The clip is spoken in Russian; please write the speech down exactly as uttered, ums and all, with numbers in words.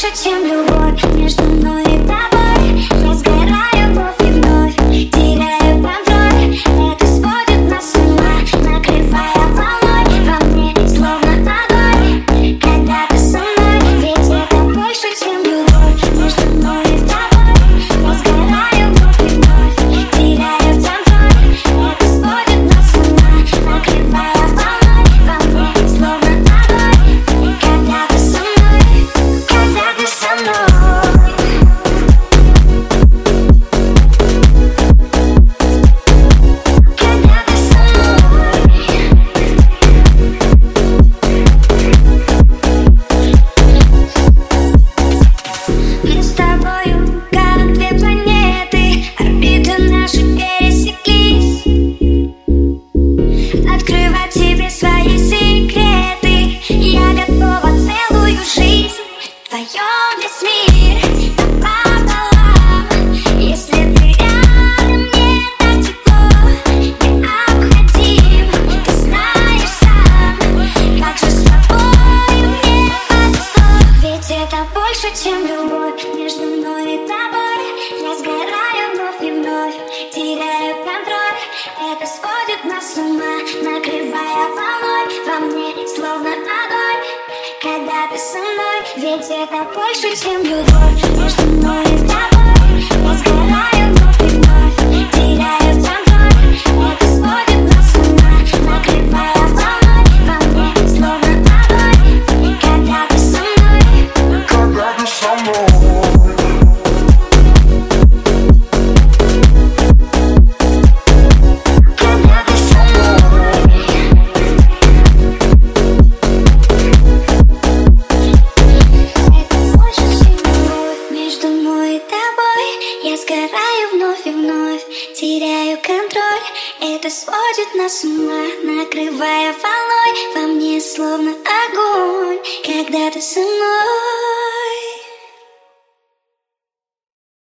больше, чем любовь между мной и тобой. Я сгораю вновь и вновь, теряю контроль. Это сводит нас с ума, накрывая волной. Во мне словно огонь, когда ты со мной. Ведь это больше, чем любовь между мной и тобой. Я сгораю вновь и вновь, теряю контроль. Это сводит нас с ума, накрывая волной. Во мне словно огонь, когда ты со мной, когда ты со мной. Мы с тобою как две планеты, орбиты наши пересеклись. Открывать тебе свои секреты, я готова целую жизнь в твоем весь мир напополам. Если ты рядом, мне так тепло, необходим. Ты знаешь сам, как же с тобой мне повезло. Ведь это больше, чем любовь между мной и тобой. Я сгораю вновь и вновь, теряю контроль. Это сводит нас с ума, накрывая волной. Во мне словно огонь, когда ты со мной. Ведь это больше, чем любовь между мной и тобой. Я сгораю вновь и вновь, теряю контроль. Это сводит нас с ума, накрывая волной. Во мне словно огонь, когда ты со мной, когда ты со мной. Между мной и тобой я сгораю вновь и вновь, теряю контроль. Это сводит нас с ума, накрывая волной. Во мне словно огонь, когда ты со мной.